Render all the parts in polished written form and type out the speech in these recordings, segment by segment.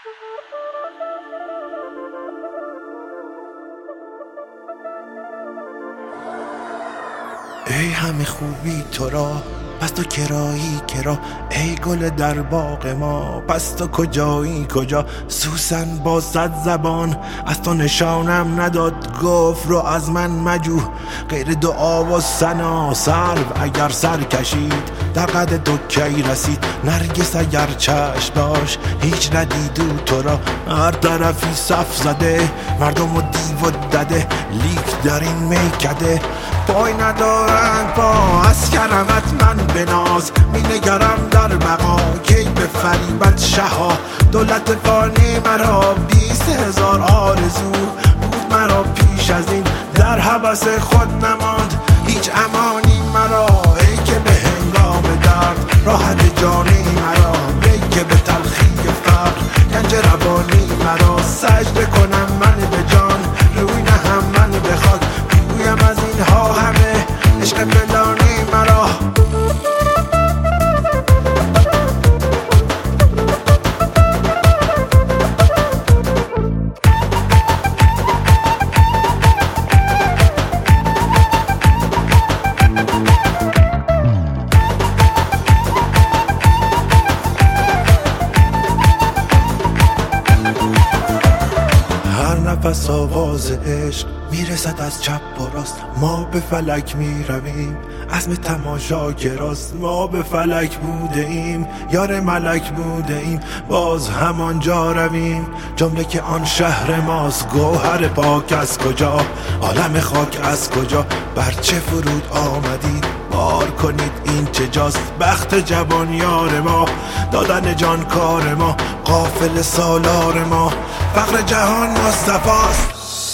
ای همه خوبی تو را پس تو کرایی کرا، ای گل در باغ ما پس تو کجایی کجا. سوسن با 100 زبان از تو نشانم نداد، گفت رو از من مجو غیر دعا و ثنا. سرو اگر سر کشید در قد تو کی رسید، نرگس اگر چشم داشت هیچ ندیدو تو را. هر طرفی صف زده مردم و دیو و دده، لیک در این میکده پای ندارند پا. از کرمت من بناز می نگرم در بقا، کی به فریبت شها. دولت فانی مرا 20,000 آرزو بود مرا پیش از این، در هوس خود نماند هیچ امانی مرا. ای که به هنگام درد راحت جانی مرا، ای که به تلخی فقر گنج روانی مرا. سجده کنم من به جان روی نهم من به خاک، بگویم از اینها همه عشق فلانی مرا. نفس آواز عشق میرسد از چپ و راست، ما به فلک میرویم عزم تماشا گراست. ما به فلک بوده ایم یار ملک بوده ایم، باز همانجا رویم جمله که آن شهر ماست. گوهر پاک از کجا عالم خاک از کجا، بر چه فرود آمدید بار کنید این چه جاست. بخت جوان یار ما دادن جان کار ما، قافل سالار ما فقر جهان مصطفاست.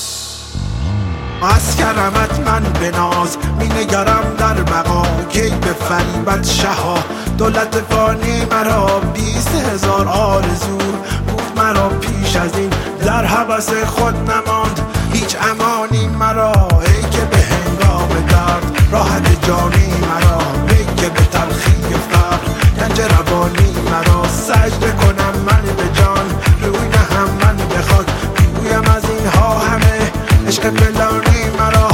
از کرمت من بناز می نگرم در بقا، کی به فریبت شها. دولت فانی مرا 20,000 آرزو بود مرا پیش از این، در هوس خود نماند هیچ امانی مرا. ای که به هنگام درد راحت جانی مرا، ای که به تلخی فقر گنج روانی مرا. سجده کنم من به جان روی نهم من به خاک، بگویم از اینها همه عشق فلانی مرا.